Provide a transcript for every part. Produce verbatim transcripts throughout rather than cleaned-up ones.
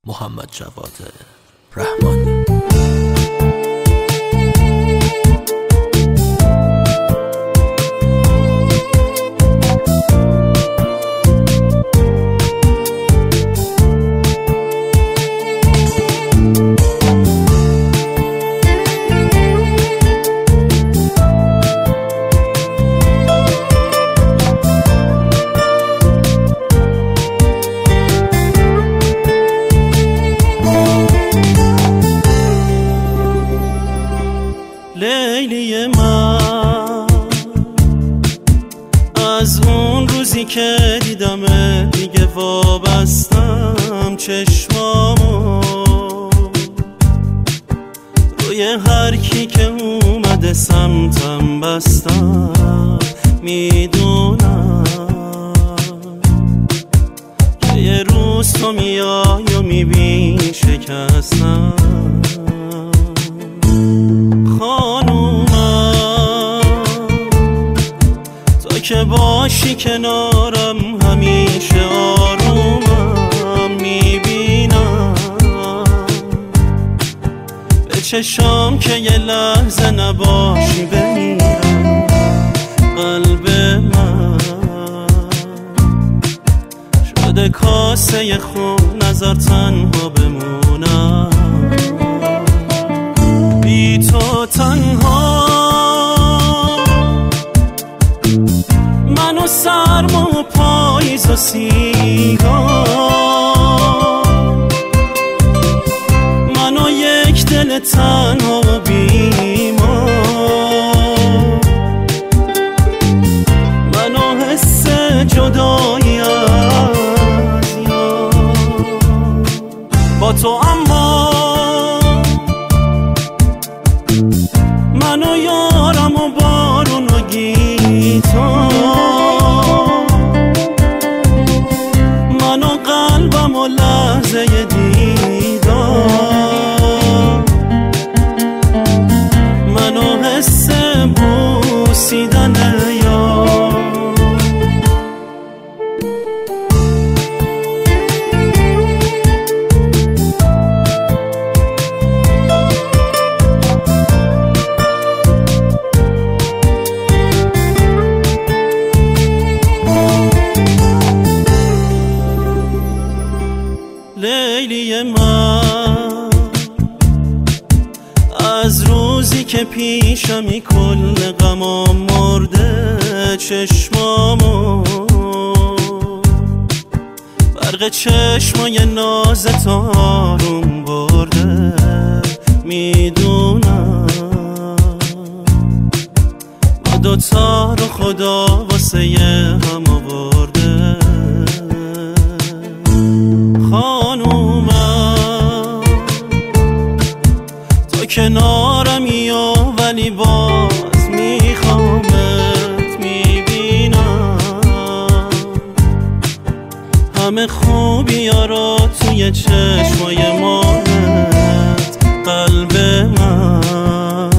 محمد جواد رحمانی. لیلی من از اون روزی که دیدم دیگه وابستم چشمامو روی هر کی که اومده سمتم بستم. میدونم که یه روز تو میای و میبینی شکستم. خانومم تا که باشی کنارم همیشه آرومم. میبینم به چشام که یه لحظه نباشی بمیرم. قلب من شده کاسه خون نذار تنها بمونم. بی تو تنها من و سرما و پاییز و سیگار، من و یک دل تنها و بیمار، من و حس جدایی از یار. با تو اما من و یارم و بارون و گیتار، من و قلبم و لحظه دیدار، من و حس بوسیدن یار. لیلی من از روزی که پیشمی کل غمام مرده چشمامو برق چشمای نازت آروم برده. میدونم ما دوتا رو خدا واسه هم آورده. خانومم تو کنارمی و ولی باز میخوامت. میبینم همه خوبی ها رو توی چشمای ماهت. قلب من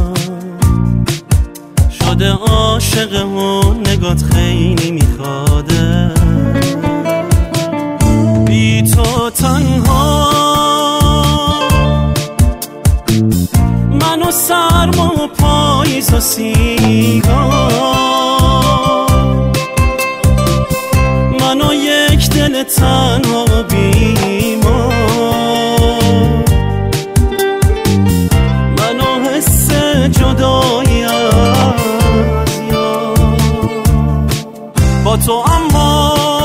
شده عاشق و نگات خیلی میخواده. بی تو تنها من و سرما و پاییز و سیگار، من و یک دل تنها و بیمار، من و حس جدایی از یار. با تو اما